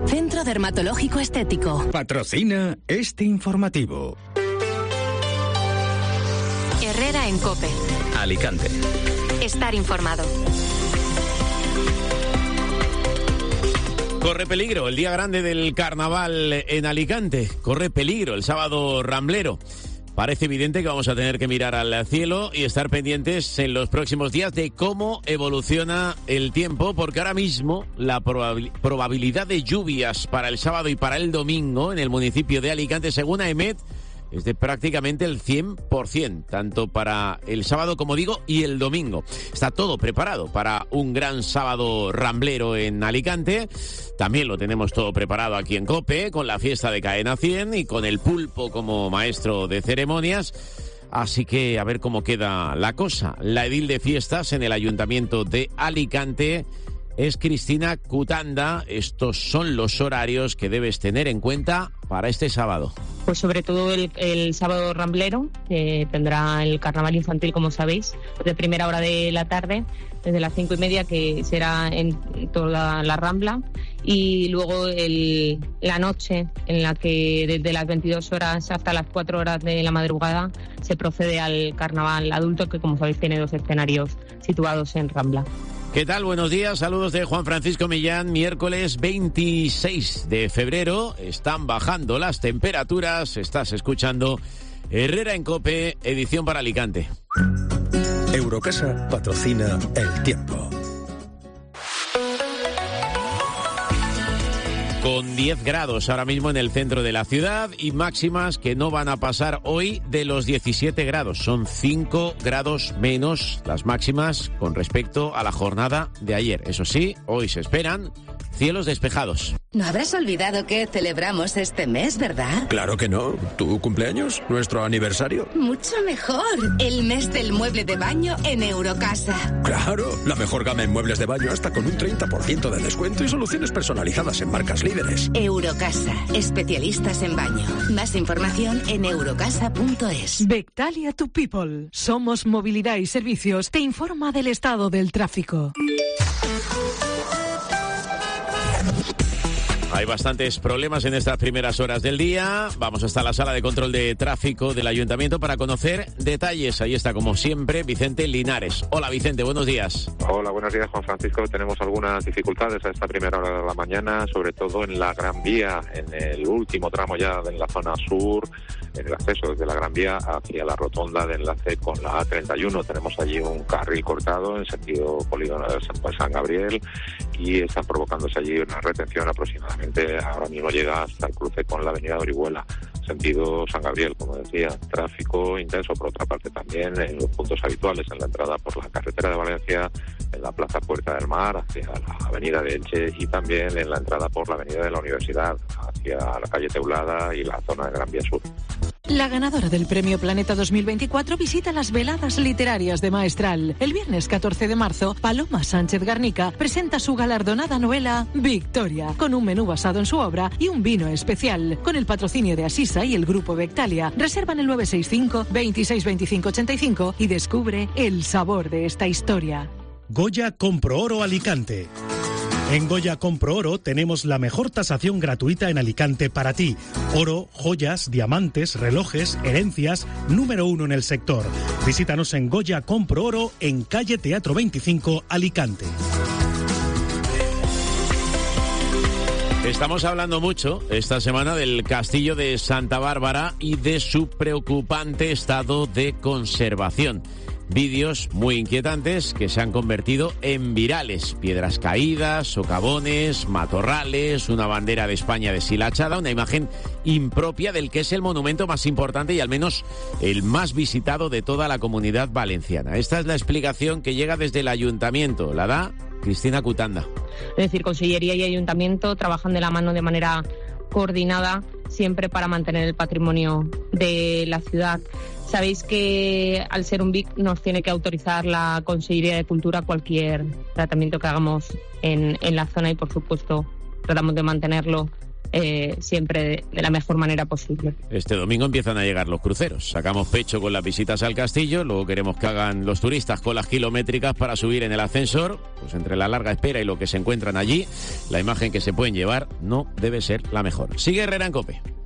Centro Dermatológico Estético. Patrocina este informativo. Herrera en COPE. Alicante. Estar informado. Corre peligro el día grande del carnaval en Alicante. Corre peligro el sábado ramblero. Parece evidente que vamos a tener que mirar al cielo y estar pendientes en los próximos días de cómo evoluciona el tiempo, porque ahora mismo la probabilidad de lluvias para el sábado y para el domingo en el municipio de Alicante, según AEMET, es de prácticamente el 100%, tanto para el sábado, como digo, y el domingo. Está todo preparado para un gran sábado ramblero en Alicante. También lo tenemos todo preparado aquí en COPE, con la fiesta de Cadena 100 y con el pulpo como maestro de ceremonias. Así que a ver cómo queda la cosa. La edil de fiestas en el Ayuntamiento de Alicante es Cristina Cutanda. Estos son los horarios que debes tener en cuenta para este sábado. Pues sobre todo el sábado ramblero, que tendrá el carnaval infantil, como sabéis, de primera hora de la tarde, desde las 5:30, que será en toda la Rambla, y luego la noche, en la que desde las 22 horas hasta las 4 horas de la madrugada se procede al carnaval adulto, que como sabéis tiene 2 escenarios situados en Rambla. ¿Qué tal? Buenos días, saludos de Juan Francisco Millán. Miércoles 26 de febrero, están bajando las temperaturas. Estás escuchando Herrera en COPE, edición para Alicante. Eurocasa patrocina el tiempo. Con 10 grados ahora mismo en el centro de la ciudad y máximas que no van a pasar hoy de los 17 grados. Son 5 grados menos las máximas con respecto a la jornada de ayer. Eso sí, hoy se esperan cielos despejados. No habrás olvidado que celebramos este mes, ¿verdad? Claro que no. ¿Tu cumpleaños? ¿Nuestro aniversario? Mucho mejor. El mes del mueble de baño en Eurocasa. Claro, la mejor gama en muebles de baño hasta con un 30% de descuento y soluciones personalizadas en marcas líderes. Eurocasa, especialistas en baño. Más información en eurocasa.es. Bectalia to People. Somos Movilidad y Servicios. Te informa del estado del tráfico. Hay bastantes problemas en estas primeras horas del día. Vamos hasta la sala de control de tráfico del Ayuntamiento para conocer detalles. Ahí está, como siempre, Vicente Linares. Hola, Vicente, buenos días. Hola, buenos días, Juan Francisco. Tenemos algunas dificultades a esta primera hora de la mañana, sobre todo en la Gran Vía, en el último tramo ya en la zona sur, en el acceso desde la Gran Vía hacia la rotonda de enlace con la A31. Tenemos allí un carril cortado en sentido polígono de San Gabriel y están provocándose allí una retención aproximadamente. Ahora mismo llega hasta el cruce con la avenida de Orihuela, sentido San Gabriel, como decía, tráfico intenso. Por otra parte también en los puntos habituales, en la entrada por la carretera de Valencia, en la plaza Puerta del Mar, hacia la avenida de Elche, y también en la entrada por la avenida de la Universidad, hacia la calle Teulada y la zona de Gran Vía Sur. La ganadora del Premio Planeta 2024 visita las veladas literarias de Maestral. El viernes 14 de marzo, Paloma Sánchez Garnica presenta su galardonada novela Victoria, con un menú basado en su obra y un vino especial, con el patrocinio de Asisa y el Grupo Bectalia. Reserva en el 965 26 25 85 y descubre el sabor de esta historia. Goya Compro Oro Alicante. En Goya Compro Oro tenemos la mejor tasación gratuita en Alicante para ti. Oro, joyas, diamantes, relojes, herencias, número 1 en el sector. Visítanos en Goya Compro Oro en calle Teatro 25, Alicante. Estamos hablando mucho esta semana del Castillo de Santa Bárbara y de su preocupante estado de conservación. Vídeos muy inquietantes que se han convertido en virales. Piedras caídas, socavones, matorrales, una bandera de España deshilachada, una imagen impropia del que es el monumento más importante y al menos el más visitado de toda la Comunidad Valenciana. Esta es la explicación que llega desde el Ayuntamiento. La da Cristina Cutanda. Es decir, Consellería y Ayuntamiento trabajan de la mano de manera coordinada, siempre para mantener el patrimonio de la ciudad. Sabéis que al ser un BIC nos tiene que autorizar la Consellería de Cultura cualquier tratamiento que hagamos en la zona y, por supuesto, tratamos de mantenerlo siempre de la mejor manera posible. Este domingo empiezan a llegar los cruceros. Sacamos pecho con las visitas al castillo, luego queremos que hagan los turistas colas kilométricas para subir en el ascensor. Pues entre la larga espera y lo que se encuentran allí, la imagen que se pueden llevar no debe ser la mejor. Sigue Herrera en COPE.